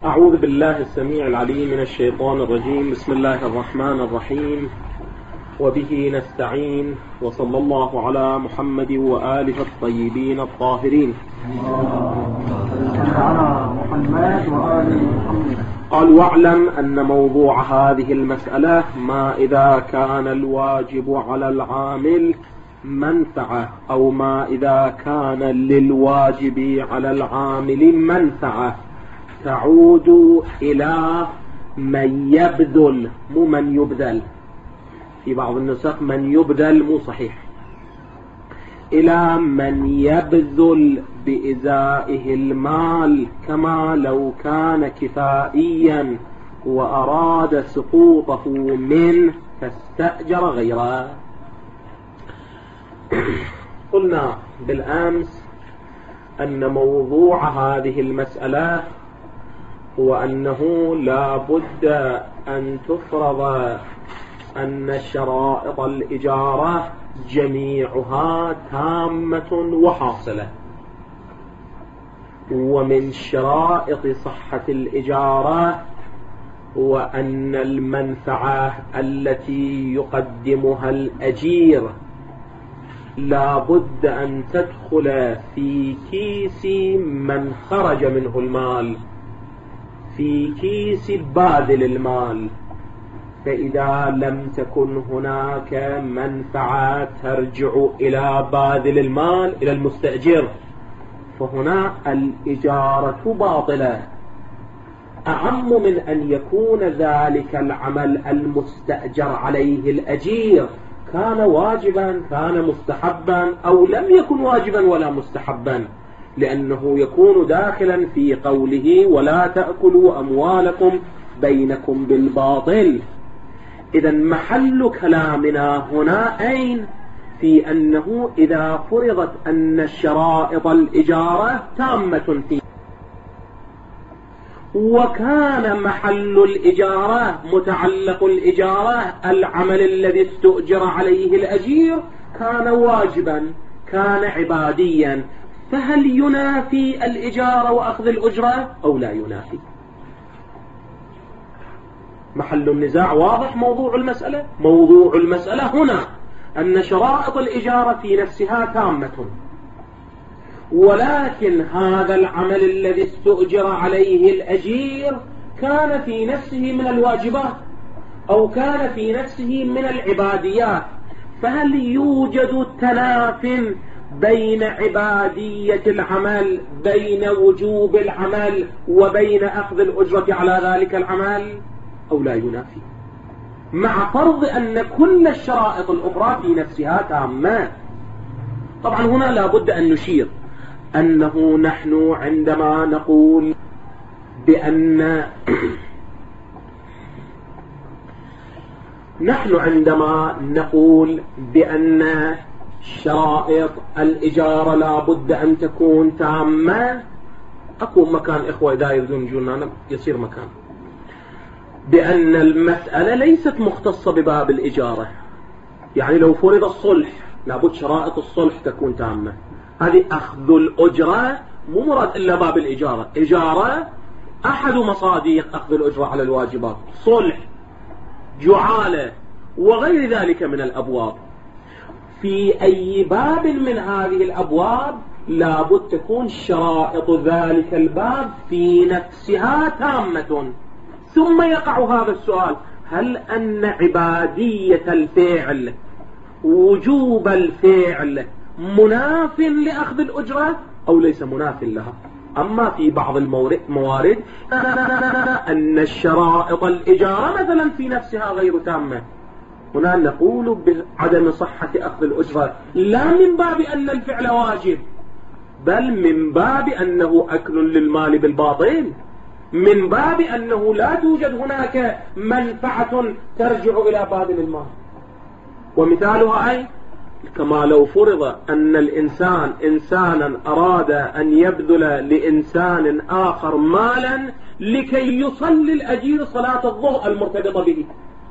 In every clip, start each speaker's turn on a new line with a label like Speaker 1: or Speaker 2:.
Speaker 1: أعوذ بالله السميع العليم من الشيطان الرجيم. بسم الله الرحمن الرحيم، وبه نستعين، وصلى الله على محمد وآله الطيبين الطاهرين. قال: واعلم أن موضوع هذه المسألة ما إذا كان الواجب على العامل منفعة، أو ما إذا كان للواجب على العامل منفعة تعود إلى من يبذل، مو من يبذل. في بعض النسخ من يبذل، مو صحيح، إلى من يبذل بإزائه المال، كما لو كان كفائيا وأراد سقوطه منه فاستأجر غيره. قلنا بالأمس أن موضوع هذه المسألة هو أنه لا بد أن تفرض أن شرائط الإجارة جميعها تامة وحاصلة، ومن شرائط صحة الإجارة وأن المنفعة التي يقدمها الأجير لا بد أن تدخل في كيس من خرج منه المال، في كيس باذل المال. فإذا لم تكن هناك منفعة ترجع إلى باذل المال، إلى المستأجر، فهنا الإجارة باطلة. أعم من أن يكون ذلك العمل المستأجر عليه الأجير كان واجبا، كان مستحبا، أو لم يكن واجبا ولا مستحبا، لأنه يكون داخلا في قوله: ولا تأكلوا أموالكم بينكم بالباطل. إذن محل كلامنا هنا أين؟ في أنه إذا فرضت أن شرائط الإجارة تامة فيه، وكان محل الإجارة، متعلق الإجارة، العمل الذي استؤجر عليه الأجير، كان واجبا، كان عباديا، فهل ينافي الإجارة وأخذ الأجرة أو لا ينافي؟ محل النزاع واضح. موضوع المسألة هنا أن شرائط الإجارة في نفسها تامة، ولكن هذا العمل الذي استؤجر عليه الأجير كان في نفسه من الواجبات، أو كان في نفسه من العباديات، فهل يوجد تناف بين عبادية العمل، بين وجوب العمل، وبين أخذ الأجرة على ذلك العمل، أو لا ينافي؟ مع فرض أن كل الشرائط الأخرى في نفسها تامة. طبعا هنا لا بد أن نشير أنه نحن عندما نقول بأن شرائط الإجارة لا بد أن تكون تامة، أكو مكان إخوة إذا يريدون يجونا يصير مكان، بأن المسألة ليست مختصة بباب الإجارة. يعني لو فرض الصلح لابد شرائط الصلح تكون تامة. هذه أخذ الأجرة مو مراد إلا باب الإجارة. إجارة أحد مصادق أخذ الأجرة على الواجبات، صلح، جعالة، وغير ذلك من الأبواب. في أي باب من هذه الأبواب لابد تكون شرائط ذلك الباب في نفسها تامة. ثم يقع هذا السؤال: هل أن عبادية الفعل، وجوب الفعل، مناف لأخذ الأجرة أو ليس مناف لها؟ أما في بعض الموارد أن الشرائط الإجارة مثلا في نفسها غير تامة، هنا نقول بعدم صحة أخذ الأجرة، لا من باب أن الفعل واجب، بل من باب أنه أكل للمال بالباطل، من باب أنه لا توجد هناك منفعة ترجع إلى باذل المال. ومثالها أي؟ كما لو فرض أن الإنسان إنسانا أراد أن يبذل لإنسان آخر مالا لكي يصلي الأجير صلاة الظهر المرتبطة به،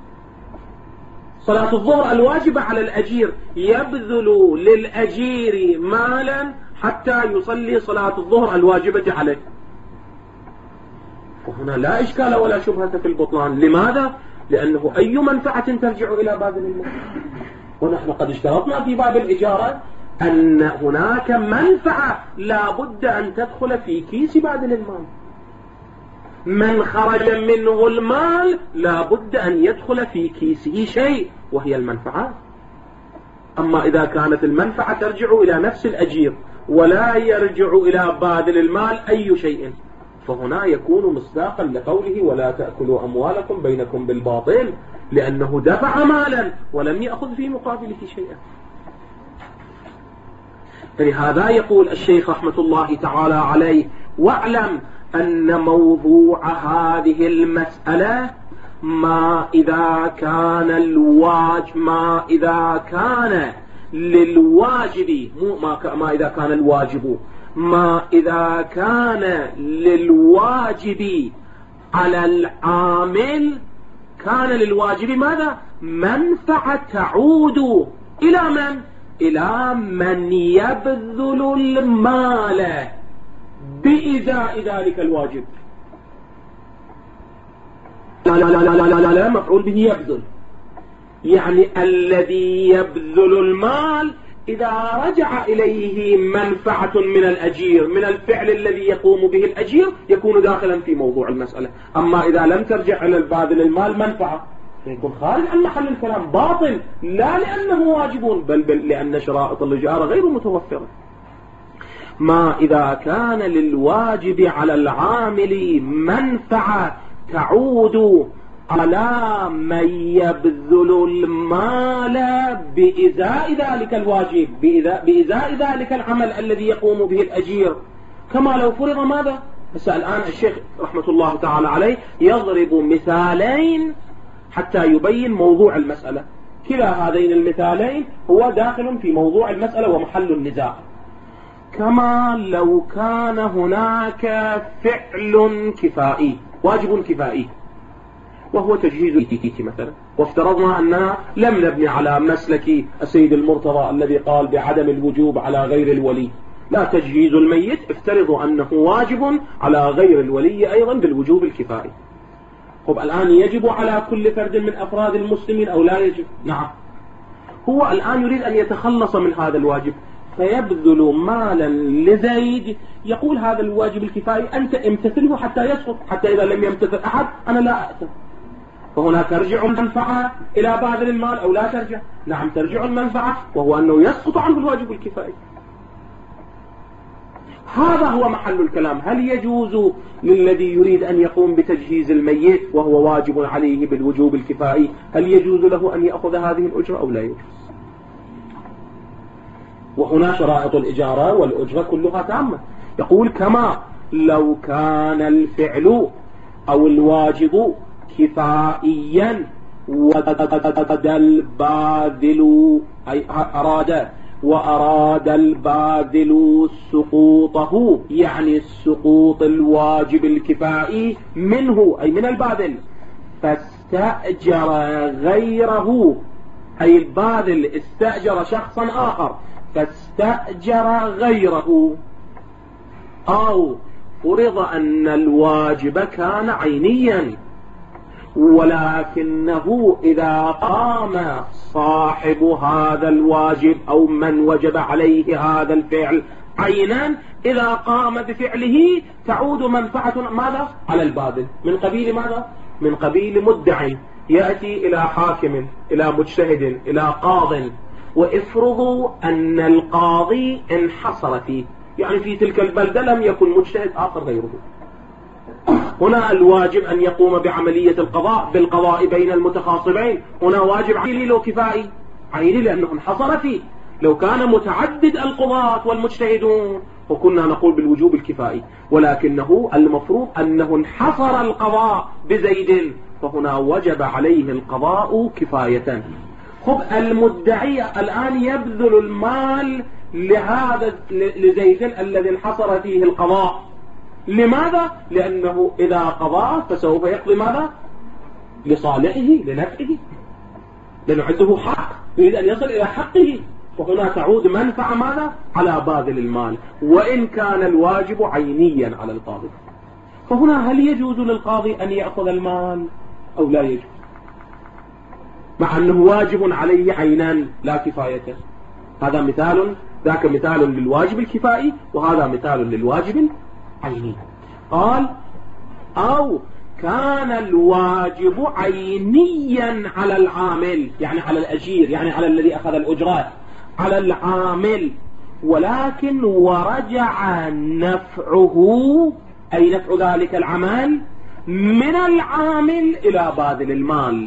Speaker 1: صلاة الظهر الواجبة على الأجير، يبذل للأجير مالا حتى يصلي صلاة الظهر الواجبة عليه. وهنا لا إشكال ولا شبهة في البطلان. لماذا؟ لأنه أي منفعة ترجع إلى باذل المال، ونحن قد اشترطنا في باب الإجارة أن هناك منفعة لا بد أن تدخل في كيس باذل المال. من خرج منه المال لا بد أن يدخل في كيسه شيء وهي المنفعة. أما إذا كانت المنفعة ترجع إلى نفس الأجير ولا يرجع إلى باذل المال أي شيء، فهنا يكون مصداقا لقوله ولا تأكلوا أموالكم بينكم بالباطل، لأنه دفع مالا ولم يأخذ في مقابله شيئا. فلهذا يقول الشيخ رحمة الله تعالى عليه: واعلم أن موضوع هذه المسألة ما إذا كان للواجب، ما إذا كان الواجب، ما إذا كان للواجب على العامل، كان للواجب ماذا؟ منفعة تعود إلى من؟ إلى من يبذل المال بإزاء ذلك الواجب. لا لا لا لا لا لا, لا مفعول به يبذل، يعني الذي يبذل المال إذا رجع إليه منفعة من الأجير، من الفعل الذي يقوم به الأجير، يكون داخلا في موضوع المسألة. أما إذا لم ترجع إلى الباذل المال منفعة يكون خارج عن محل الكلام، باطل، لا لأنه واجب بل لأن شرائط الإجارة غير متوفرة. ما إذا كان للواجب على العامل منفعة تعود على من يبذل المال بإزاء ذلك الواجب، بإزاء ذلك العمل الذي يقوم به الأجير، كما لو فرض ماذا؟ بس الآن الشيخ رحمة الله تعالى عليه يضرب مثالين حتى يبين موضوع المسألة. كلا هذين المثالين هو داخل في موضوع المسألة ومحل النزاع. كما لو كان هناك فعل كفائي، واجب كفائي، وهو تجهيز الكيت مثلا، وافترضنا أننا لم نبني على مسلك السيد المرتضى الذي قال بعدم الوجوب على غير الولي، لا، تجهيز الميت افترضوا أنه واجب على غير الولي أيضا بالوجوب الكفائي. طب الآن يجب على كل فرد من أفراد المسلمين أو لا يجب؟ نعم. هو الآن يريد أن يتخلص من هذا الواجب فيبذل مالا لزيد، يقول هذا الواجب الكفائي أنت امتثله حتى يسقط، حتى إذا لم يمتثل أحد أنا لا أأثم. فهنا ترجع المنفعة إلى باذل المال أو لا ترجع؟ نعم ترجع المنفعة، وهو أنه يسقط عنه الواجب الكفائي. هذا هو محل الكلام. هل يجوز للذي يريد أن يقوم بتجهيز الميت وهو واجب عليه بالوجوب الكفائي، هل يجوز له أن يأخذ هذه الأجرة أو لا يجوز؟ وهنا شرائط الإجارة والأجرة كلها تامة. يقول كما لو كان الفعل أو الواجب كفائيا وأراد الباذل سقوطه، يعني السقوط الواجب الكفائي منه أي من الباذل، فاستأجر غيره، أي الباذل استأجر شخصا آخر فاستأجر غيره، أو فرض أن الواجب كان عينيا ولكنه إذا قام صاحب هذا الواجب أو من وجب عليه هذا الفعل عينا، إذا قام بفعله تعود منفعة ماذا؟ على الباذل. من قبيل ماذا؟ من قبيل مدعي يأتي إلى حاكم، إلى مجتهد، إلى قاض، وافرضوا أن القاضي انحصر فيه، يعني في تلك البلدة لم يكن مجتهد آخر غيره. هنا الواجب أن يقوم بعملية القضاء بالقضاء بين المتخاصمين، هنا واجب عيني لو كفائي، عيني لأنه انحصر فيه. لو كان متعدد القضاة والمجتهدون وكنا نقول بالوجوب الكفائي، ولكنه المفروض أنه انحصر القضاء بزيد، فهنا وجب عليه القضاء كفاية. خب المدعي الآن يبذل المال لهذا لزيد الذي انحصر فيه القضاء، لماذا؟ لأنه إذا قضى فسوف يقضي ماذا؟ لصالحه لنفعه، لأنه عنده حق يريد أن يصل إلى حقه، وهنا تعود منفعة ماذا؟ على باذل المال، وإن كان الواجب عينيا على القاضي. فهنا هل يجوز للقاضي أن يأخذ المال أو لا يجوز، مع أنه واجب عليه عينا لا كفاية؟ هذا مثال، ذاك مثال للواجب الكفائي وهذا مثال للواجب العيني. قال أو كان الواجب عينيا على العامل، يعني على الأجير، يعني على الذي أخذ الأجرة، على العامل، ولكن ورجع نفعه، أي نفع ذلك العمل، من العامل إلى باذل المال.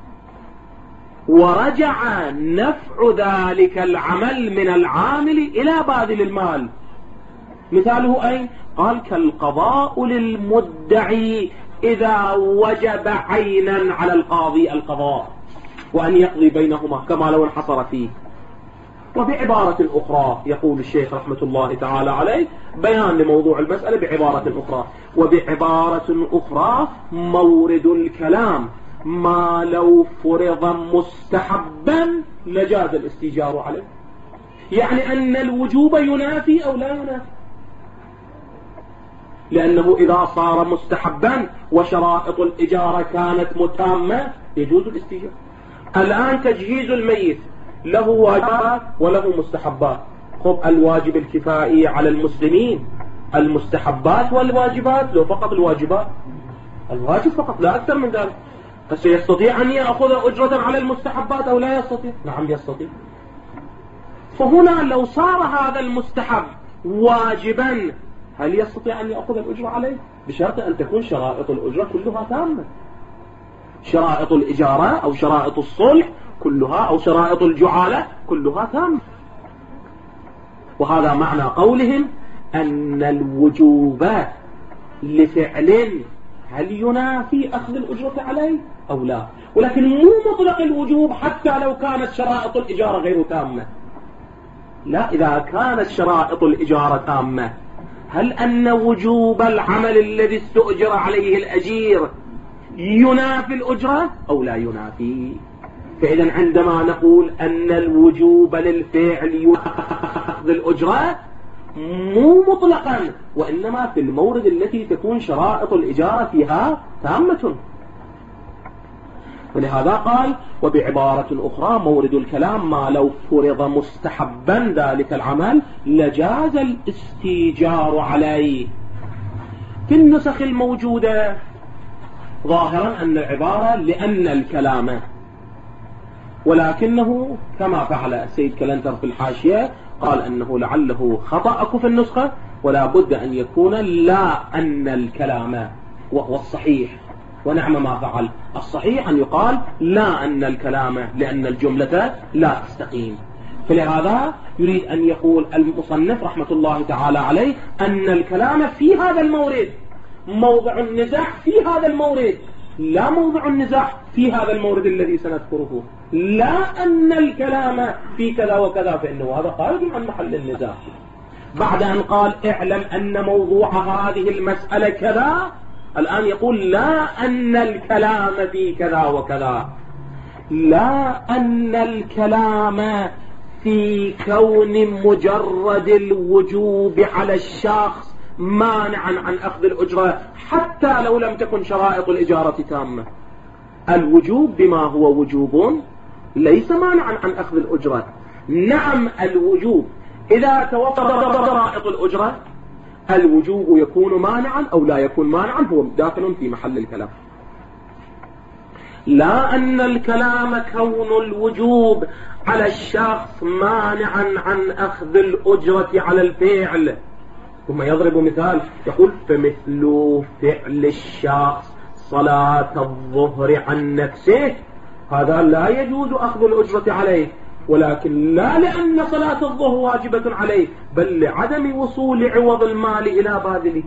Speaker 1: ورجع نفع ذلك العمل من العامل إلى باذل المال. مثاله أي؟ قال كالقضاء للمدعي إذا وجب عينا على القاضي القضاء وأن يقضي بينهما كما لو انحصر فيه. وبعبارة أخرى يقول الشيخ رحمة الله تعالى عليه بيان لموضوع المسألة بعبارة أخرى، وبعبارة أخرى مورد الكلام ما لو فرض مستحبا لجاز الاستيجار عليه، يعني أن الوجوب ينافي أو لا ينافي، لأنه إذا صار مستحبا وشرائط الإجارة كانت متامة يجوز الاستيجار. الآن تجهيز الميت له واجبات وله مستحبات. خب الواجب الكفائي على المسلمين المستحبات والواجبات، لو فقط الواجبات، الواجب فقط لا أكثر من ذلك. فسيستطيع أن يأخذ أجرة على المستحبات أو لا يستطيع؟ نعم يستطيع. فهنا لو صار هذا المستحب واجبا هل يستطيع أن يأخذ الأجرة عليه؟ بشرط أن تكون شرائط الأجرة كلها تامة، شرائط الإجارة أو شرائط الصلح كلها أو شرائط الجعالة كلها تامة. وهذا معنى قولهم أن الوجوب لفعل هل ينافي أخذ الأجرة عليه أو لا، ولكن مو مطلق الوجوب حتى لو كانت شرائط الإجارة غير تامة. لا، إذا كانت شرائط الإجارة تامة هل أن وجوب العمل الذي استؤجر عليه الأجير ينافي الأجرة أو لا ينافي؟ فإذا عندما نقول أن الوجوب للفعل يأخذ الأجرة مو مطلقا، وإنما في المورد التي تكون شرائط الإجارة فيها تامة. ولهذا قال وبعبارة أخرى مورد الكلام ما لو فرض مستحبا ذلك العمل لجاز الاستيجار عليه. في النسخ الموجودة ظاهرا أن العبارة لأن الكلام، ولكنه كما فعل السيد كلنتر في الحاشية قال أنه لعله خطأ في النسخة، ولا بد أن يكون لا أن الكلام، وهو الصحيح. ونعم ما فعل، الصحيح أن يقال لا أن الكلام لأن الجملة لا تستقيم. فلهذا يريد أن يقول المصنف رحمة الله تعالى عليه أن الكلام في هذا المورد موضع النزاع، في هذا المورد لا موضع النزاع في هذا المورد الذي سنذكره. لا أن الكلام في كذا وكذا، فإنه هذا خارج عن محل النزاع. بعد أن قال اعلم أن موضوع هذه المسألة كذا، الآن يقول لا أن الكلام في كذا وكذا، لا أن الكلام في كون مجرد الوجوب على الشخص مانعا عن أخذ الأجرة حتى لو لم تكن شرائط الإجارة تامة. الوجوب بما هو وجوب ليس مانعا عن أخذ الأجرة. نعم الوجوب إذا توفرت شرائط الأجرة الوجوب يكون مانعا أو لا يكون مانعا، هو داخل في محل الكلام. لا أن الكلام كون الوجوب على الشخص مانعا عن أخذ الأجرة على الفعل. ثم يضرب مثال يقول فمثل فعل الشخص صلاة الظهر عن نفسه، هذا لا يجوز أخذ الأجرة عليه، ولكن لا لأن صلاة الظهر واجبة عليه، بل لعدم وصول عوض المال إلى باذله.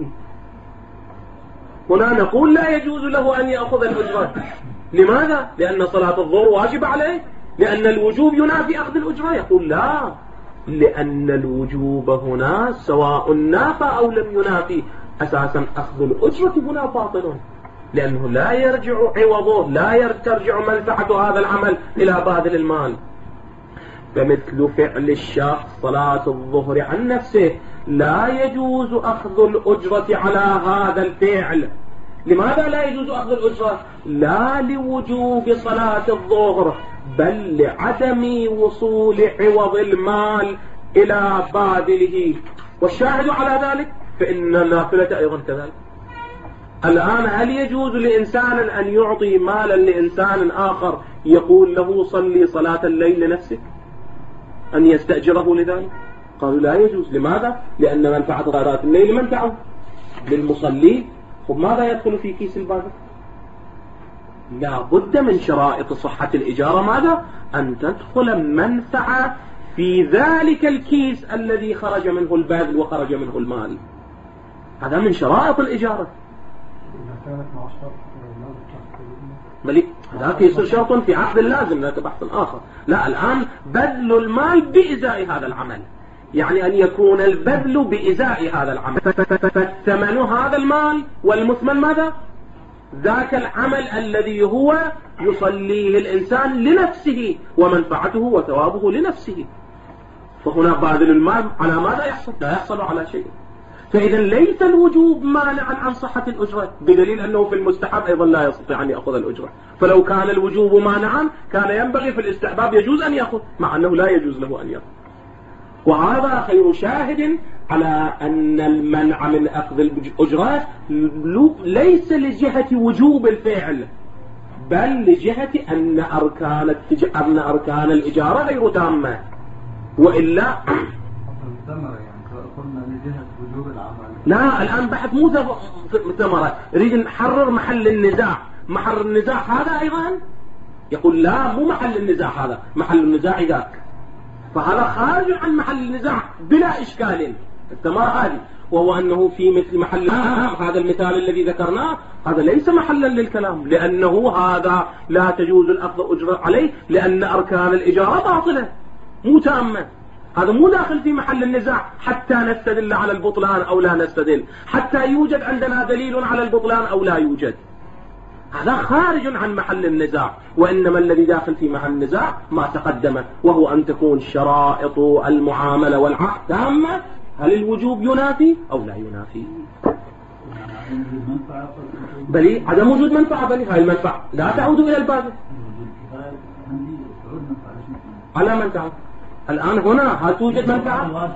Speaker 1: هنا نقول لا يجوز له أن يأخذ الأجرة. لماذا؟ لأن صلاة الظهر واجبة عليه، لأن الوجوب ينافي أخذ الأجرة. يقول لا، لأن الوجوب هنا سواء نافى أو لم ينافي، أساسا أخذ الأجرة هنا باطل، لأنه لا يرجع عوضه، لا ترجع منفعة هذا العمل إلى باذل المال. فمثل فعل الشخص صلاة الظهر عن نفسه لا يجوز أخذ الأجرة على هذا الفعل. لماذا لا يجوز أخذ الأجرة؟ لا لوجوب صلاة الظهر، بل لعدم وصول عوض المال إلى باذله. والشاهد على ذلك فإن النافلة أيضا كذلك. الآن هل يجوز لإنسان أن يعطي مالا لإنسان آخر يقول له صلي صلاة الليل لنفسك، أن يستأجره لذلك؟ قالوا لا يجوز. لماذا؟ لأن منفعة صلاة الليل منفعة للمصلي. ماذا يدخل في كيس الباقي؟ لا بد من شرائط صحة الإجارة ماذا؟ أن تدخل منفعة في ذلك الكيس الذي خرج منه البذل وخرج منه المال. هذا من شرائط الإجارة. ذاك يصير شرط في عقد اللازم، ذاك بحث آخر. لا، الآن بذل المال بإزاء هذا العمل، يعني أن يكون البذل بإزاء هذا العمل، فالثمن هذا المال والمثمن ماذا؟ ذاك العمل الذي هو يصليه الإنسان لنفسه ومنفعته وثوابه لنفسه. فهنا باذل المال على ماذا يحصل؟ لا يحصل على شيء. فإذا ليس الوجوب مانعا عن صحة الأجرة، بدليل أنه في المستحب أيضا لا يستطيع أن يأخذ الأجرة. فلو كان الوجوب مانعا كان ينبغي في الاستحباب يجوز أن يأخذ، مع أنه لا يجوز له أن يأخذ. وهذا خير شاهد على أن المنع من أخذ الأجرة ليس لجهة وجوب الفعل، بل لجهة أن أركان الإجارة غير تامة. وإلا لا، الآن بحث مو ثمرة، نريد نحرر محل النزاع. محل النزاع هذا أيضا يقول لا، مو محل النزاع هذا، محل النزاع ذاك. فهذا خارج عن محل النزاع بلا إشكال الثمرة هذه، وهو أنه في مثل محل هذا المثال الذي ذكرناه هذا ليس محلا للكلام، لأنه هذا لا تجوز الأخذ أجرة عليه، لأن أركان الإجارة باطلة مو تامة. هذا مو داخل في محل النزاع حتى نستدل على البطلان أو لا نستدل، حتى يوجد عندنا دليل على البطلان أو لا يوجد. هذا خارج عن محل النزاع. وإنما الذي داخل في محل النزاع ما تقدم، وهو أن تكون شرائط المعاملة والعقد تامة. هل الوجوب ينافي أو لا ينافي؟ بل عدم وجود منفعة، بل هاي المنفعة لا تعود إلى الباذل. على من تعود؟ الآن هنا هل توجد منفعة؟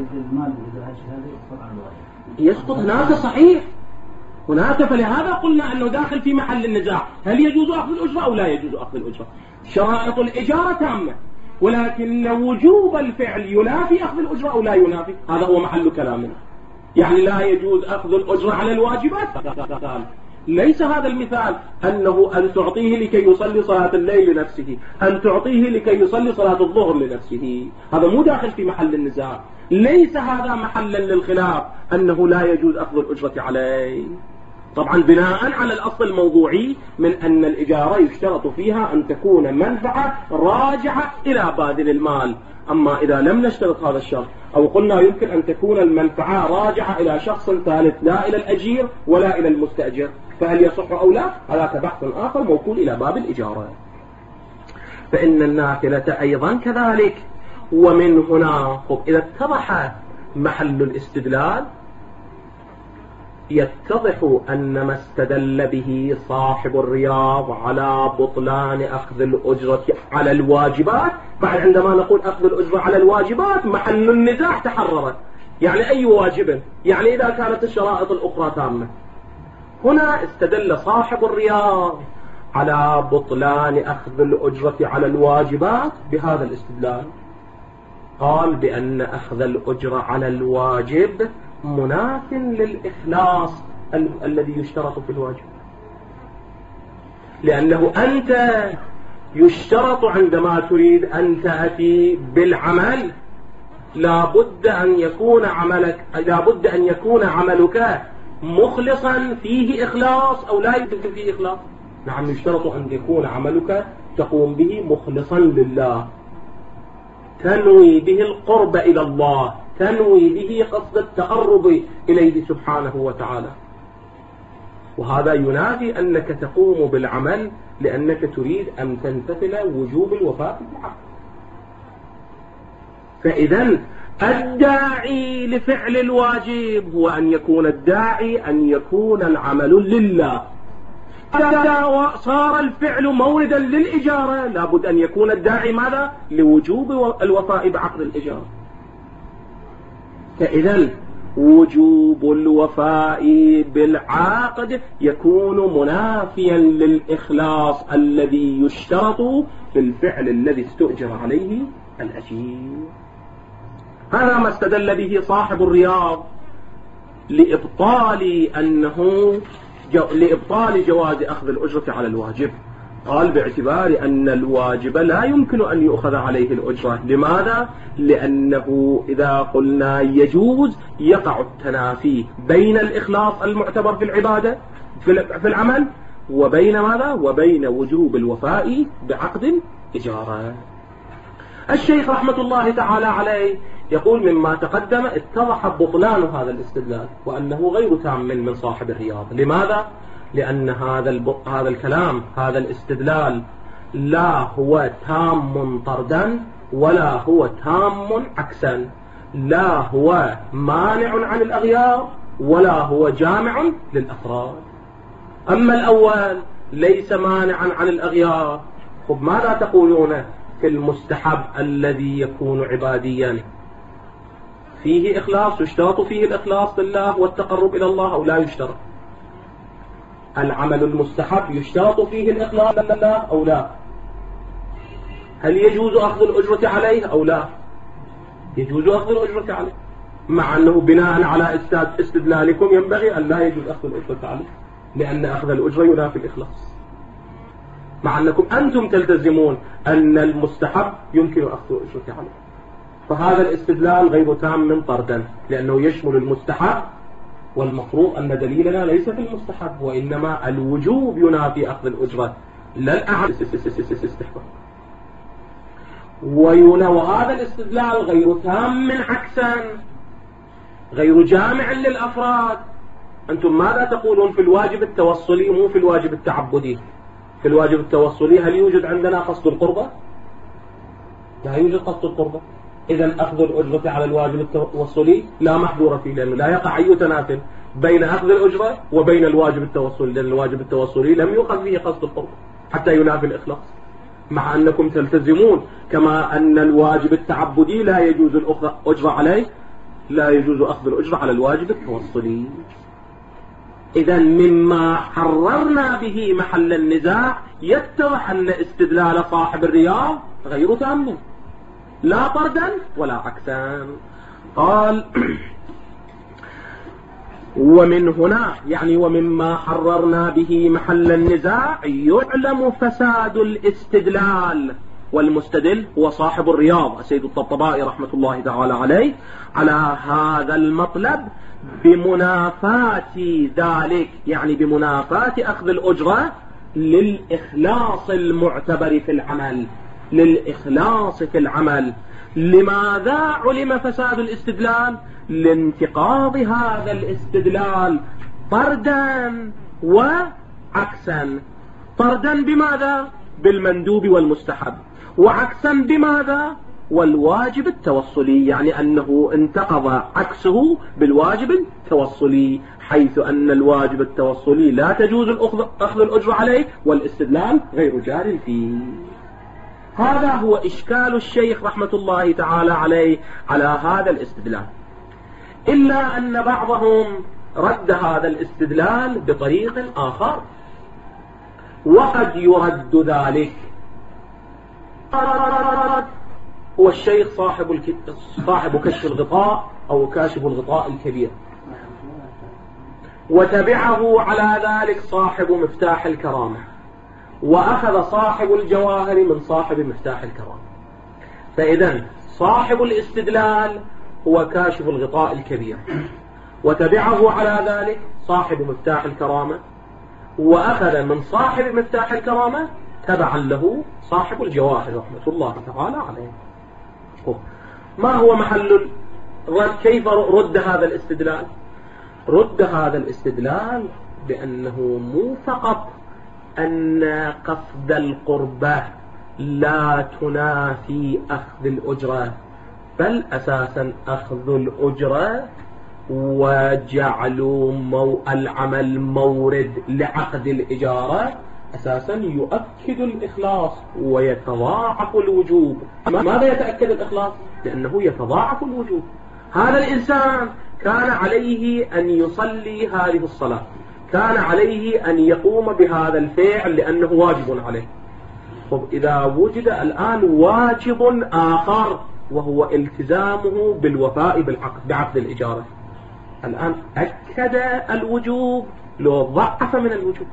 Speaker 1: يسقط هناك صحيح هناك. فلهذا قلنا أنه داخل في محل النزاع، هل يجوز أخذ الأجرة أو لا يجوز أخذ الأجرة؟ شرائط الإجارة تامة، ولكن وجوب الفعل ينافي أخذ الأجرة أو لا ينافي، هذا هو محل كلامنا. يعني لا يجوز أخذ الأجرة على الواجبات، ليس هذا المثال أنه أن تعطيه لكي يصلي صلاة الليل لنفسه، أن تعطيه لكي يصلي صلاة الظهر لنفسه، هذا مو داخل في محل النزاع. ليس هذا محلا للخلاف أنه لا يجوز أخذ الأجرة عليه، طبعا بناء على الأصل الموضوعي من أن الإجارة يشترط فيها أن تكون منفعة راجعة إلى باذل المال. أما إذا لم نشترط هذا الشرط أو قلنا يمكن أن تكون المنفعة راجعة إلى شخص ثالث لا إلى الأجير ولا إلى المستأجر، فهل يصح أو لا؟ هذا بحث آخر موكول إلى باب الإجارة. فإن النافلة أيضا كذلك. ومن هنا إذا اتضح محل الاستدلال يتضح أن ما استدل به صاحب الرياض على بطلان أخذ الأجرة على الواجبات. بعد عندما نقول أخذ الأجرة على الواجبات محل النزاع تحررت، يعني أي واجب؟ يعني إذا كانت الشرائط الأخرى تامة. هنا استدل صاحب الرياض على بطلان أخذ الأجرة على الواجبات بهذا الاستدلال، قال بأن أخذ الأجرة على الواجب مناف للإخلاص الذي يشترط في الواجب، لأنه أنت يشترط عندما تريد أن تأتي بالعمل لابد أن يكون عملك مخلصا فيه إخلاص أو لا يكون فيه إخلاص. نعم، يشترط أن يكون عملك تقوم به مخلصا لله، تنوي به القرب إلى الله، تنوي به قصد التقرب إليه سبحانه وتعالى. وهذا ينافي أنك تقوم بالعمل لأنك تريد أن تمتثل وجوب الوفاء بالعقد. فإذا الداعي لفعل الواجب هو أن يكون الداعي أن يكون العمل لله. إذا صار الفعل موردا للإجارة لابد أن يكون الداعي ماذا؟ لوجوب الوفاء بعقد الإجارة. فإذا وجوب الوفاء بالعقد يكون منافيا للإخلاص الذي يشترط في الفعل الذي استؤجر عليه الأجير. هذا ما استدل به صاحب الرياض لإبطال جواز أخذ الأجرة على الواجب. قال باعتبار أن الواجب لا يمكن أن يؤخذ عليه الأجرة. لماذا؟ لأنه إذا قلنا يجوز يقع التنافي بين الإخلاص المعتبر في العبادة في العمل وبين ماذا؟ وبين وجوب الوفاء بعقد إجارة. الشيخ رحمة الله تعالى عليه يقول مما تقدم اتضح بطلان هذا الاستدلال وأنه غير تام من صاحب الرياض. لماذا؟ لأن هذا الكلام هذا الاستدلال لا هو تام طردا ولا هو تام عكسا، لا هو مانع عن الأغيار ولا هو جامع للأفراد. أما الأول ليس مانعا عن الأغيار. خب ماذا تقولون في المستحب الذي يكون عباديا؟ فيه إخلاص، يشترط فيه الإخلاص لله والتقرب إلى الله أو لا يشترط؟ العمل المستحب يشترط فيه الإخلاص لله أو لا؟ هل يجوز أخذ الأجرة عليه أو لا؟ يجوز أخذ الأجرة عليه، مع أنه بناء على استدلالكم ينبغي أن لا يجوز أخذ الأجرة عليه، لأن أخذ الأجرة ينافي الإخلاص، مع أنكم أنتم تلتزمون أن المستحب يمكن أخذ الأجرة عليه. فهذا الاستدلال غير تام طردا، لأنه يشمل المستحب، والمفروض أن دليلنا ليس في المستحب وإنما الوجوب ينافي أخذ الأجرة لا الأعمال استحباب. وهذا الاستدلال غير تام عكسا، غير جامع للأفراد. أنتم ماذا تقولون في الواجب التوصلي مو في الواجب التعبدي؟ في الواجب التوصلي هل يوجد عندنا قصد القربة؟ لا يوجد قصد القربة. إذا أخذ الأجرة على الواجب التوصلي لا محظور فيه، لأنه لا يقع أي تنافي بين أخذ الأجرة وبين الواجب التوصلي، لأن الواجب التوصلي لم يؤخذ فيه قصد القربة حتى ينافي الإخلاص، مع أنكم تلتزمون كما أن الواجب التعبدي لا يجوز الأجرة عليه، لا يجوز أخذ الأجرة على الواجب التوصلي. إذا مما حررنا به محل النزاع يتضح أن استدلال صاحب الرياض غير تام، لا طردا ولا عكسا. قال ومن هنا يعني ومما حررنا به محل النزاع يعلم فساد الاستدلال. والمستدل هو صاحب الرياض السيد الطبطبائي رحمة الله تعالى عليه على هذا المطلب بمنافاة ذلك، يعني بمنافاة أخذ الأجرة للإخلاص المعتبر في العمل، للإخلاص في العمل. لماذا علم فساد الاستدلال؟ لانتقاض هذا الاستدلال طردا وعكسا. طردا بماذا؟ بالمندوب والمستحب، وعكسا بماذا؟ والواجب التوصلي، يعني أنه انتقض عكسه بالواجب التوصلي، حيث أن الواجب التوصلي لا تجوز أخذ الأجر عليه والاستدلال غير جار فيه. هذا هو إشكال الشيخ رحمة الله تعالى عليه على هذا الاستدلال، إلا أن بعضهم رد هذا الاستدلال بطريق آخر، وقد يرد ذلك. هو الشيخ صاحب كشف الغطاء أو كاشف الغطاء الكبير، وتبعه على ذلك صاحب مفتاح الكرامة، وأخذ صاحب الجواهر من صاحب مفتاح الكرامة. فإذا صاحب الاستدلال هو كاشف الغطاء الكبير، وتبعه على ذلك صاحب مفتاح الكرامة، وأخذ من صاحب مفتاح الكرامة تبعا له صاحب الجواهر رحمة الله تعالى عليه. ما هو محل كيف رد هذا الاستدلال؟ رد هذا الاستدلال بأنه مو فقط أن قصد القربة لا تنافي أخذ الأجرة، بل أساسا أخذ الأجرة وجعل العمل مورد لعقد الإجارة أساسا يؤكد الإخلاص ويتضاعف الوجوب. ماذا يتأكد الإخلاص؟ لأنه يتضاعف الوجوب. هذا الإنسان كان عليه أن يصلي هذه الصلاة، كان عليه أن يقوم بهذا الفعل لأنه واجب عليه. طب إذا وجد الآن واجب آخر وهو التزامه بالوفاء بعقد الإجارة، الآن أكد الوجوب لو ضعف من الوجوب.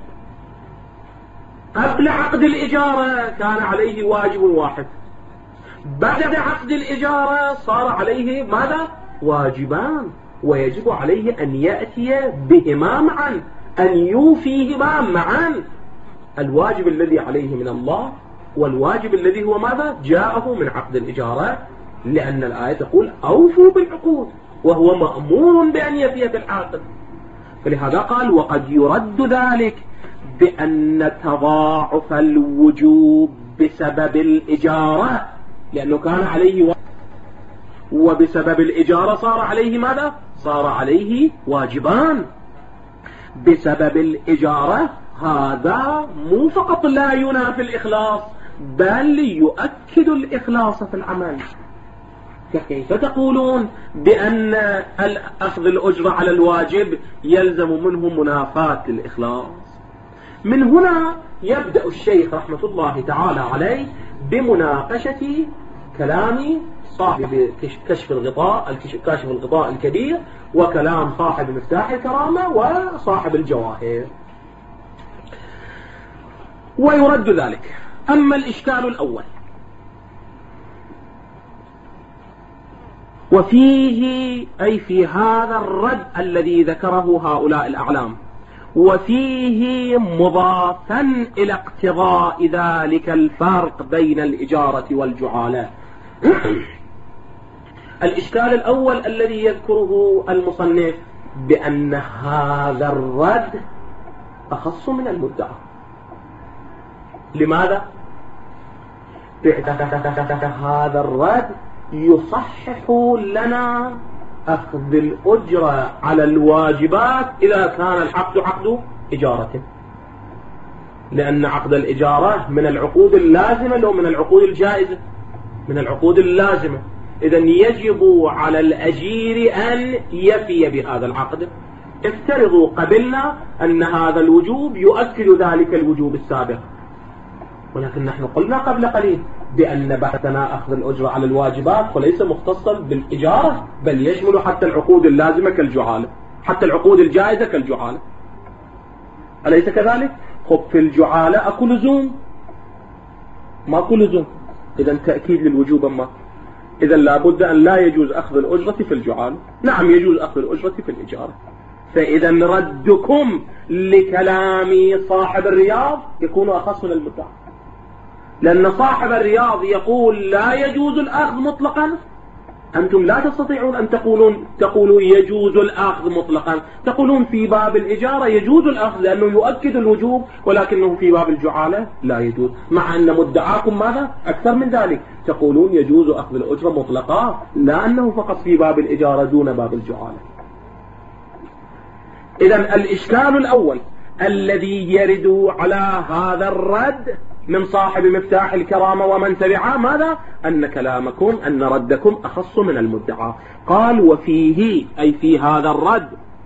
Speaker 1: قبل عقد الإجارة كان عليه واجب واحد، بعد عقد الإجارة صار عليه ماذا؟ واجبان، ويجب عليه أن يأتي بهما معا، أن يوفيهما معا، الواجب الذي عليه من الله والواجب الذي هو ماذا؟ جاءه من عقد الإجارة، لأن الآية تقول أوفوا بالعقود، وهو مأمور بأن يفي بالعقد. فلهذا قال وقد يرد ذلك بأن تضاعف الوجوب بسبب الإجارة، لأنه كان عليه وبسبب الإجارة صار عليه ماذا؟ صار عليه واجبان. بسبب الإجارة هذا مو فقط لا ينافي الإخلاص بل يؤكد الإخلاص في العمل. فكيف تقولون بأن أخذ الأجرة على الواجب يلزم منه منافاة الإخلاص؟ من هنا يبدأ الشيخ رحمة الله تعالى عليه بمناقشة كلام صاحب كشف الغطاء الكبير وكلام صاحب مفتاح الكرامة وصاحب الجواهر، ويرد ذلك. أما الإشكال الأول وفيه، أي في هذا الرد الذي ذكره هؤلاء الأعلام، وفيه مضافا إلى اقتضاء ذلك الفرق بين الإجارة والجعالة. الإشكال الأول الذي يذكره المصنف بأن هذا الرد أخص من المدعى. لماذا؟ هذا الرد يصحح لنا أخذ الأجرة على الواجبات إذا كان العقد عقد إجارة، لأن عقد الإجارة من العقود اللازمة لو من العقود الجائزة، من العقود اللازمة. إذن يجب على الأجير أن يفي بهذا العقد. افترضوا قبلنا أن هذا الوجوب يؤكد ذلك الوجوب السابق، ولكن نحن قلنا قبل قليل بأن بحثنا أخذ الأجرة على الواجبات وليس مختصا بالإجارة، بل يشمل حتى العقود اللازمة كالجعالة، حتى العقود الجائزة كالجعالة، أليس كذلك؟ خب في الجعالة أكو لزوم؟ ما أكو لزوم، إذن تأكيد للوجوب. أما إذن لابد أن لا يجوز أخذ الأجرة في الجعالة، نعم يجوز أخذ الأجرة في الإجارة. فإذا ردكم لكلام صاحب الرياض يكون أخص من المدعى، لأن صاحب الرياض يقول لا يجوز الأخذ مطلقا، أنتم لا تستطيعون أن تقولوا يجوز الأخذ مطلقا، تقولون في باب الإجارة يجوز الأخذ لأنه يؤكد الوجوب، ولكنه في باب الجعالة لا يجوز، مع أن مدعاكم ماذا؟ أكثر من ذلك، تقولون يجوز أخذ الأجرة مطلقا، لا أنه فقط في باب الإجارة دون باب الجعالة. إذن الإشكال الأول الذي يرد على هذا الرد من صاحب مفتاح الكرامة ومن تبعه ماذا؟ أن كلامكم أن ردكم أخص من المدعى. قال وفيه، أي في هذا الرد،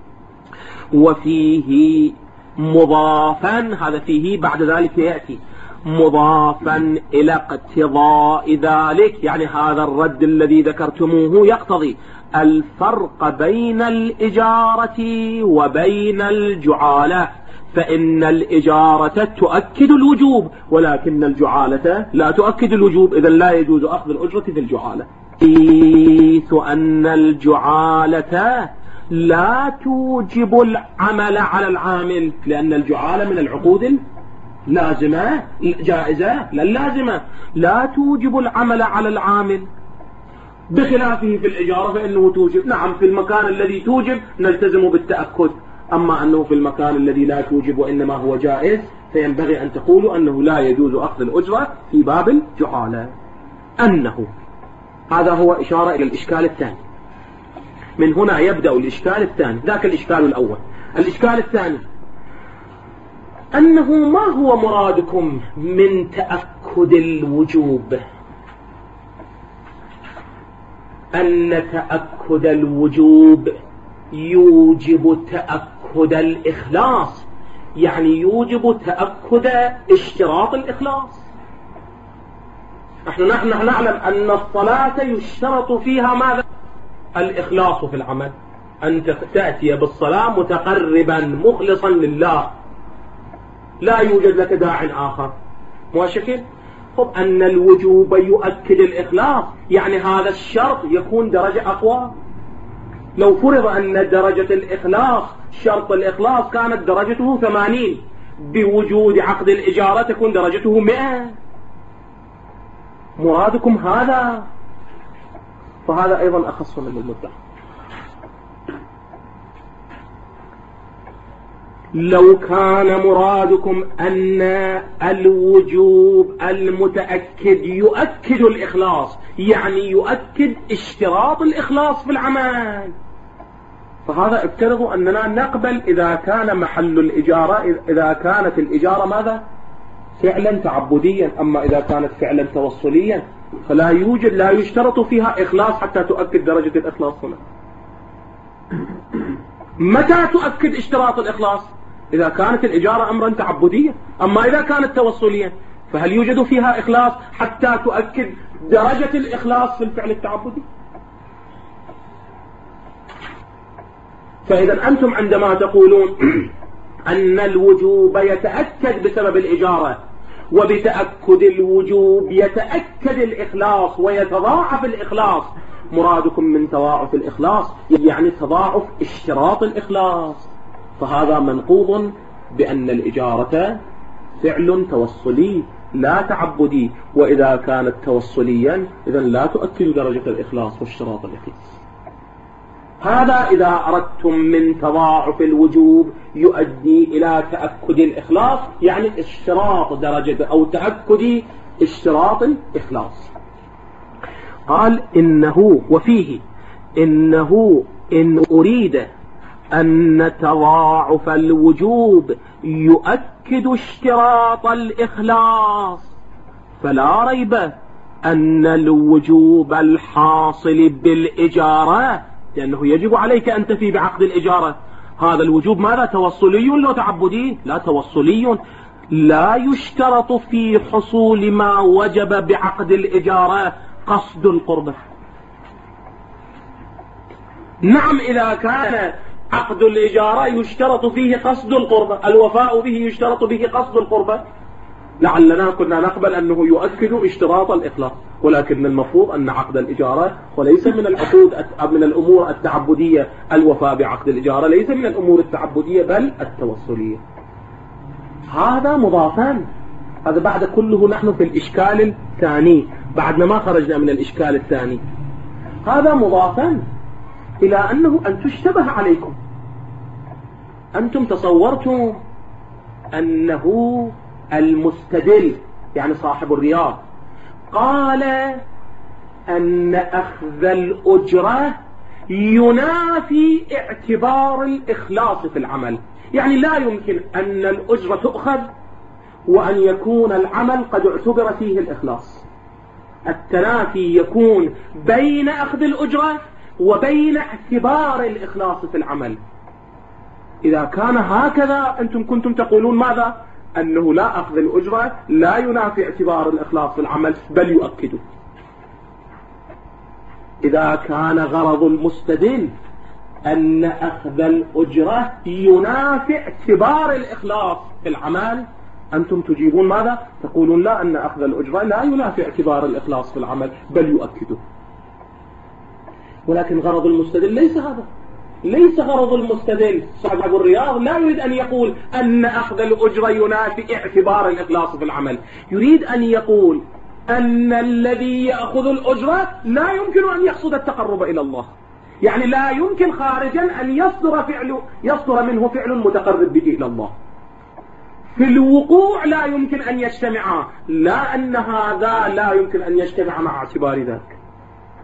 Speaker 1: وفيه مضافا، هذا فيه بعد ذلك يأتي مضافا إلى اقتضاء ذلك، يعني هذا الرد الذي ذكرتموه يقتضي الفرق بين الإجارة وبين الجعالة، فإن الإجارة تؤكد الوجوب ولكن الجعالة لا تؤكد الوجوب، إذن لا يجوز أخذ الأجرة في الجعالة، حيث أن الجعالة لا توجب العمل على العامل، لأن الجعالة من العقود اللازمة جائزة، لا اللازمة، لا توجب العمل على العامل، بخلافه في الإجارة فإنه توجب. نعم في المكان الذي توجب نلتزم بالتأكد، أما أنه في المكان الذي لا توجب وإنما هو جائز فينبغي أن تقولوا أنه لا يجوز أخذ الأجرة في باب الجعالة. أنه هذا هو إشارة إلى الإشكال الثاني. من هنا يبدأ الإشكال الثاني. ذاك الإشكال الأول. الإشكال الثاني أنه ما هو مرادكم من تأكد الوجوب؟ أن تأكد الوجوب يوجب تأكد الإخلاص، يعني يوجب تأكد اشتراط الإخلاص. نحن نعلم أن الصلاة يشترط فيها ماذا؟ الإخلاص في العمل، أن تأتي بالصلاة متقربا مخلصا لله، لا يوجد لك داع آخر. مو شكل؟ خب أن الوجوب يؤكد الإخلاص، يعني هذا الشرط يكون درجة أقوى. لو فرض أن درجة الإخلاص، شرط الإخلاص كانت درجته 80، بوجود عقد الإجارة تكون درجته 100. مرادكم هذا، فهذا أيضا أخص من المدة. لو كان مرادكم أن الوجوب المتأكد يؤكد الإخلاص، يعني يؤكد اشتراط الإخلاص في العمل، فهذا افترضوا أننا نقبل إذا كان محل الإجارة، إذا كانت الإجارة ماذا؟ فعلا تعبديا. أما إذا كانت فعلا توصليا فلا يوجد، لا يشترط فيها إخلاص حتى تؤكد درجة الإخلاص هنا. متى تؤكد اشتراط الإخلاص؟ إذا كانت الإجارة أمرا تعبديا. أما إذا كانت توصليا فهل يوجد فيها إخلاص حتى تؤكد درجة الإخلاص في الفعل التعبدي؟ فإذا أنتم عندما تقولون أن الوجوب يتأكد بسبب الإجارة، وبتأكد الوجوب يتأكد الإخلاص ويتضاعف الإخلاص، مرادكم من تضاعف الإخلاص يعني تضاعف اشتراط الإخلاص، فهذا منقوض بأن الإجارة فعل توصلي لا تعبدي، وإذا كانت توصليا إذن لا تؤكد درجة الإخلاص واشتراط الإخلاص. هذا إذا أردتم من تضاعف الوجوب يؤدي إلى تأكد الإخلاص، يعني اشتراط درجة أو تأكد اشتراط الإخلاص. قال إنه وفيه إنه إن أريد أن تضاعف الوجوب يؤكد اشتراط الإخلاص فلا ريب أن الوجوب الحاصل بالإجارة، لأنه يجب عليك أن تفي بعقد الإجارة. هذا الوجوب ماذا؟ توصلي ولا تعبدي؟ لا، توصلي. لا يشترط في حصول ما وجب بعقد الإجارة قصد القربة. نعم، إذا كان عقد الإجارة يشترط فيه قصد القربة، الوفاء به يشترط به قصد القربة، لعلنا كنا نقبل أنه يؤكد اشتراط الإخلاص، ولكن المفروض أن عقد الإجارة وليس من العقود من الأمور التعبدية، الوفاء بعقد الإجارة ليس من الأمور التعبدية بل التوصلية. هذا مضافان. هذا بعد كله نحن في الإشكال الثاني، بعدنا ما خرجنا من الإشكال الثاني. هذا مضافان إلى أنه أن تشتبه عليكم. أنتم تصورتم أنه المستدل يعني صاحب الرياض قال أن أخذ الأجرة ينافي اعتبار الإخلاص في العمل، يعني لا يمكن أن الأجرة تؤخذ وأن يكون العمل قد اعتبر فيه الإخلاص. التنافي يكون بين أخذ الأجرة وبين اعتبار الإخلاص في العمل. إذا كان هكذا أنتم كنتم تقولون ماذا؟ أنه لا أخذ الأجرة لا ينافي اعتبار الإخلاص في العمل بل يؤكده. إذا كان غرض المستدل أن أخذ الأجرة ينافي اعتبار الإخلاص في العمل، أنتم تجيبون ماذا؟ تقولون لا، أن أخذ الأجرة لا ينافي اعتبار الإخلاص في العمل بل يؤكده. ولكن غرض المستدل ليس هذا. ليس غرض المستدل صاحب الرياض لا يريد أن يقول أن أخذ الأجرة ينافي اعتبار الإخلاص في العمل، يريد أن يقول أن الذي يأخذ الأجرة لا يمكن أن يقصد التقرب إلى الله، يعني لا يمكن خارجا أن يصدر منه فعل متقرب به إلى الله. في الوقوع لا يمكن أن يجتمعا، لا أن هذا لا يمكن أن يجتمع مع اعتبار ذاك.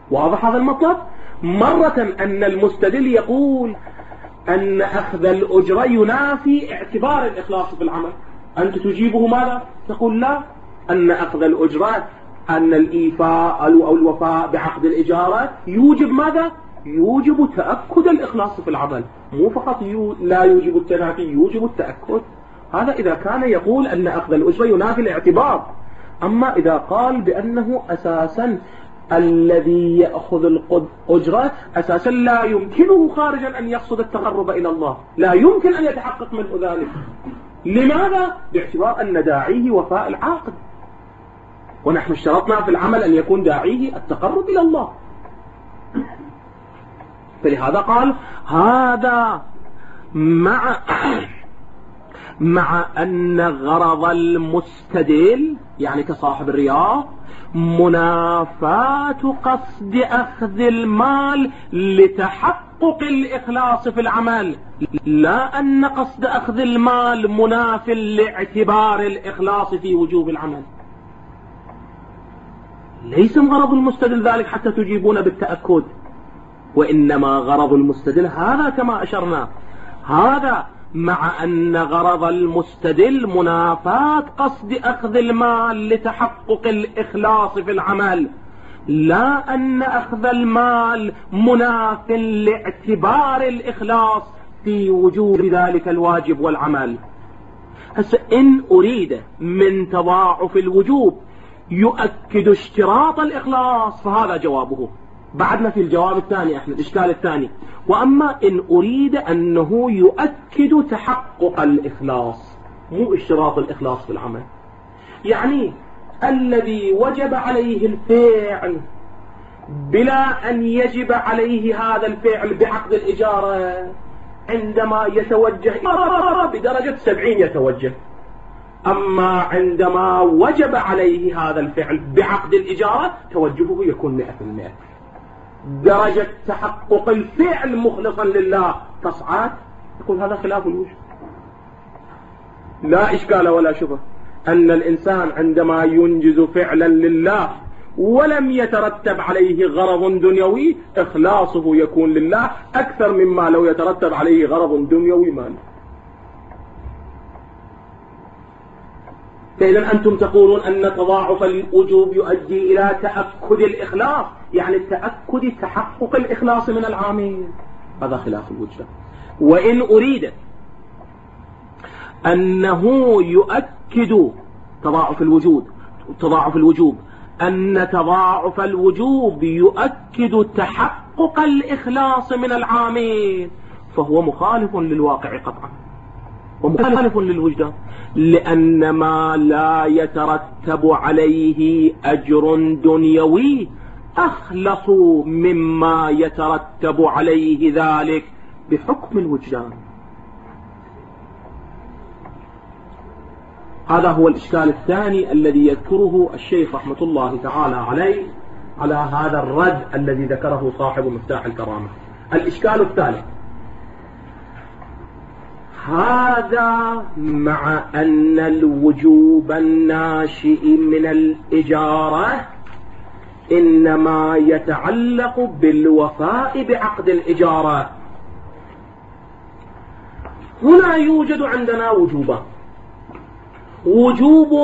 Speaker 1: واضح هذا المطلب؟ مرة أن المستدل يقول أن أخذ الأجرة ينافي اعتبار الإخلاص في العمل، أنت تجيبه ماذا؟ تقول لا، أن أخذ الأجرة، أن الإيفاء أو الوفاء بعقد الإجارة يوجب ماذا؟ يوجب تأكد الإخلاص في العمل، مو فقط لا يوجب التنافي، يوجب التأكد. هذا إذا كان يقول أن أخذ الأجرة ينافي الاعتبار. أما إذا قال بأنه أساسا الذي يأخذ الأجرة أساسا لا يمكنه خارجا أن يقصد التقرب إلى الله، لا يمكن أن يتحقق منه ذلك. لماذا؟ باعتبار أن داعيه وفاء العاقد، ونحن اشترطنا في العمل أن يكون داعيه التقرب إلى الله. فلهذا قال هذا مع أن غرض المستدل يعني كصاحب الرياض منافاة قصد أخذ المال لتحقق الإخلاص في العمل، لا أن قصد أخذ المال مناف لاعتبار الإخلاص في وجوب العمل. ليس غرض المستدل ذلك حتى تجيبون بالتأكد، وإنما غرض المستدل هذا كما أشرنا، هذا مع أن غرض المستدل منافاة قصد أخذ المال لتحقق الإخلاص في العمل، لا أن أخذ المال مناف لاعتبار الإخلاص في وجوب ذلك الواجب والعمل. هسه إن أريد من تضاعف الوجوب يؤكد اشتراط الإخلاص فهذا جوابه. بعدنا في الجواب الثاني احنا الإشكال الثاني. وأما إن أريد أنه يؤكد تحقق الإخلاص مو اشتراط الإخلاص في العمل، يعني الذي وجب عليه الفعل بلا أن يجب عليه هذا الفعل بعقد الإجارة عندما يتوجه بدرجة 70 يتوجه، أما عندما وجب عليه هذا الفعل بعقد الإجارة توجهه يكون 100%. درجة تحقق الفعل مخلصا لله تصعد، يقول هذا خلاف الوجوب. لا إشكال ولا شبه أن الإنسان عندما ينجز فعلا لله ولم يترتب عليه غرض دنيوي إخلاصه يكون لله أكثر مما لو يترتب عليه غرض دنيوي مال. فإذا أنتم تقولون أن تضاعف الوجوب يؤدي إلى تأكد الإخلاص، يعني تأكد تحقق الإخلاص من العامل، هذا خلاف الوجوب. وإن أريد أنه يؤكد تضاعف الوجوب أن تضاعف الوجوب يؤكد تحقق الإخلاص من العامل فهو مخالف للواقع قطعا ومخالف للوجدان، لأن ما لا يترتب عليه أجر دنيوي أخلص مما يترتب عليه ذلك بحكم الوجدان. هذا هو الإشكال الثاني الذي يذكره الشيخ رحمة الله تعالى عليه على هذا الرد الذي ذكره صاحب مفتاح الكرامة. الإشكال الثالث، هذا مع أن الوجوب الناشئ من الإجارة إنما يتعلق بالوفاء بعقد الإجارة. هنا يوجد عندنا وجوبان، وجوب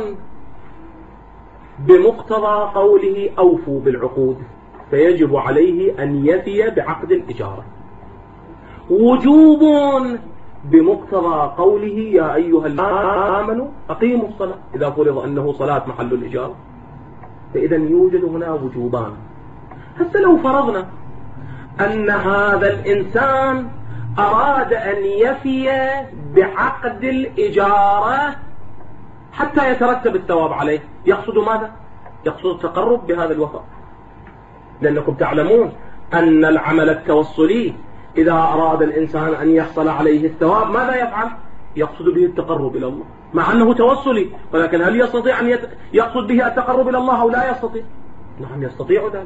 Speaker 1: بمقتضى قوله أوفوا بالعقود فيجب عليه أن يفي بعقد الإجارة، وجوب بمقتضى قوله يا أيها الذين آمنوا أقيموا الصلاة إذا فرض أنه صلاة محل الإجارة. فإذا يوجد هنا وجوبان. هسه لو فرضنا أن هذا الإنسان أراد أن يفي بعقد الإجارة حتى يترتب الثواب عليه، يقصد ماذا؟ يقصد التقرب بهذا الوفاء، لأنكم تعلمون أن العمل التوصلي إذا أراد الإنسان أن يحصل عليه الثواب ماذا يفعل؟ يقصد به التقرب إلى الله، مع أنه توصلي، ولكن هل يستطيع أن يقصد به التقرب إلى الله أو لا يستطيع؟ نعم يستطيع ذلك.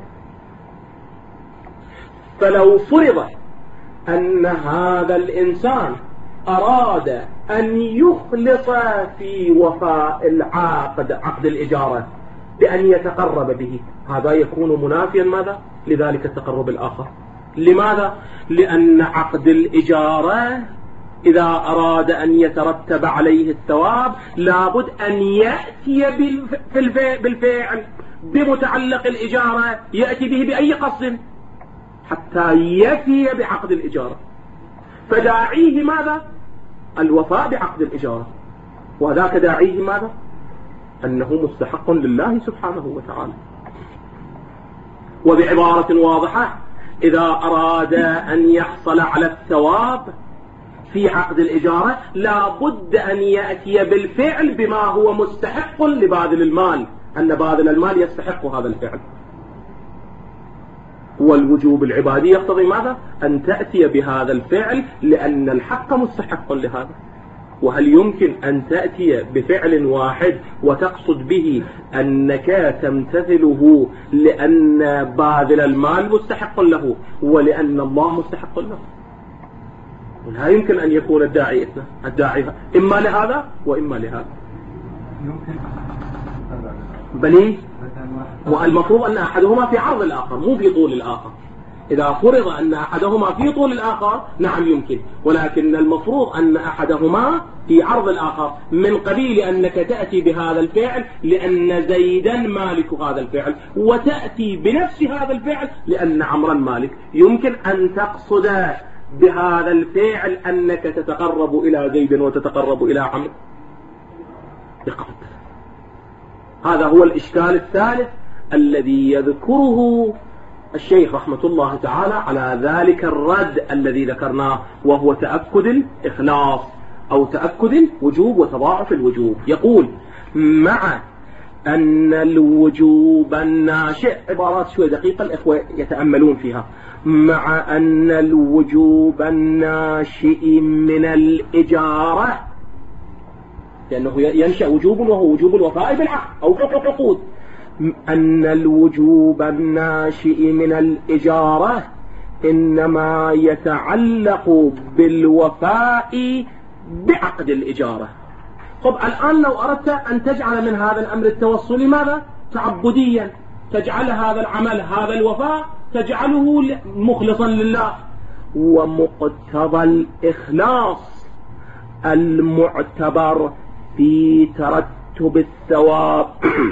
Speaker 1: فلو فرض أن هذا الإنسان أراد أن يخلص في وفاء العقد عقد الإجارة بأن يتقرب به، هذا يكون منافيا ماذا؟ لذلك التقرب الآخر. لماذا؟ لأن عقد الإجارة إذا أراد أن يترتب عليه الثواب لابد أن يأتي بالفعل بمتعلق الإجارة، يأتي به بأي قصد حتى يفي بعقد الإجارة، فداعيه ماذا؟ الوفاء بعقد الإجارة، وذاك داعيه ماذا؟ أنه مستحق لله سبحانه وتعالى. وبعبارة واضحة، إذا أراد أن يحصل على الثواب في عقد الإجارة لابد أن يأتي بالفعل بما هو مستحق لباذل المال، أن باذل المال يستحق هذا الفعل. والوجوب العبادي يقتضي ماذا؟ أن تأتي بهذا الفعل لأن الحق مستحق لهذا. وهل يمكن أن تأتي بفعل واحد وتقصد به أنك تمتثله لأن باذل المال مستحق له ولأن الله مستحق له؟ لا يمكن أن يكون الداعي إما لهذا وإما لهذا. بل والمفروض أن أحدهما في عرض الآخر مو في طول الآخر. إذا فرض أن أحدهما في طول الآخر نعم يمكن، ولكن المفروض أن أحدهما في عرض الآخر، من قبيل أنك تأتي بهذا الفعل لأن زيدا مالك هذا الفعل، وتأتي بنفس هذا الفعل لأن عمرا مالك. يمكن أن تقصد بهذا الفعل أنك تتقرب إلى زيد وتتقرب إلى عمرو بقصد. هذا هو الإشكال الثالث الذي يذكره الشيخ رحمة الله تعالى على ذلك الرد الذي ذكرناه، وهو تأكد الإخلاص أو تأكد الوجوب وتضاعف الوجوب. يقول: مع أن الوجوب الناشئ، عبارات شوية دقيقة الإخوة يتأملون فيها، مع أن الوجوب الناشئ من الإجارة، لأنه ينشأ وجوب وهو وجوب الوفاء بالعقد أو العقود، أن الوجوب الناشئ من الإجارة إنما يتعلق بالوفاء بعقد الإجارة. طب الآن لو أردت أن تجعل من هذا الأمر التوصلي ماذا؟ تعبديا، تجعل هذا العمل هذا الوفاء تجعله مخلصا لله. ومقتضى الإخلاص المعتبر في ترتب الثواب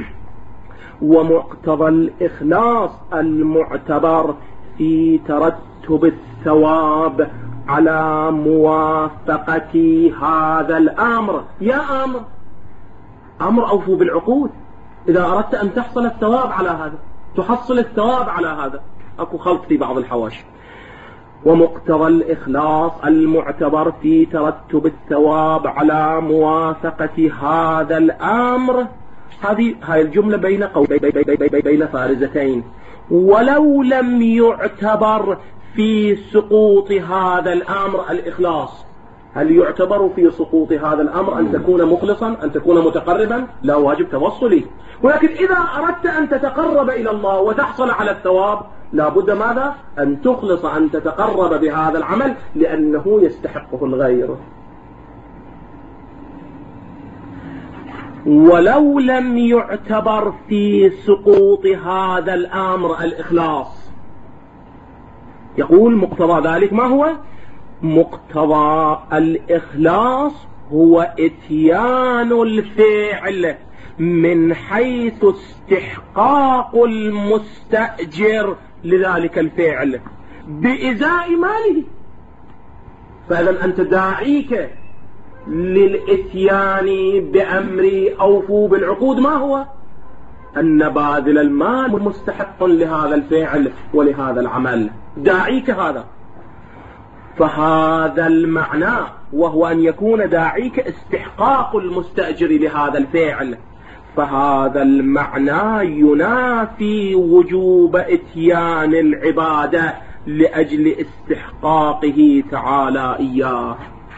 Speaker 1: ومقتضى الإخلاص المعتبر في ترتب الثواب على موافقة هذا الأمر. يا أمر أوفوا بالعقود. إذا أردت أن تحصل الثواب على هذا، تحصل الثواب على هذا، أكو خلط في بعض الحواشي. ومقتضى الإخلاص المعتبر في ترتب الثواب على موافقة هذا الأمر. هذه الجملة بين فارزتين. ولو لم يعتبر في سقوط هذا الأمر الإخلاص، هل يعتبر في سقوط هذا الأمر أن تكون مخلصا، أن تكون متقربا؟ لا، واجب توصلي. ولكن إذا أردت أن تتقرب إلى الله وتحصل على الثواب لابد ماذا؟ أن تخلص، أن تتقرب بهذا العمل لأنه يستحقه الغير. ولو لم يعتبر في سقوط هذا الأمر الإخلاص، يقول مقتضى ذلك ما هو؟ مقتضى الإخلاص هو إتيان الفعل من حيث استحقاق المستأجر لذلك الفعل بإزاء ماله. فإذا أنت داعيك للإتيان بأمر أوفوا بالعقود ما هو؟ أن باذل المال مستحق لهذا الفعل ولهذا العمل، داعيك هذا. فهذا المعنى وهو أن يكون داعيك استحقاق المستأجر لهذا الفعل، فهذا المعنى ينافي وجوب إتيان العبادة لأجل استحقاقه تعالى إياه.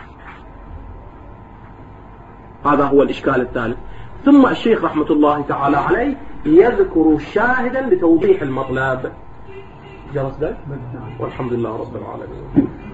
Speaker 1: هذا هو الإشكال الثالث. ثم الشيخ رحمة الله تعالى عليه يذكر شاهدا لتوضيح المطلب. جلس ذلك والحمد لله رب العالمين.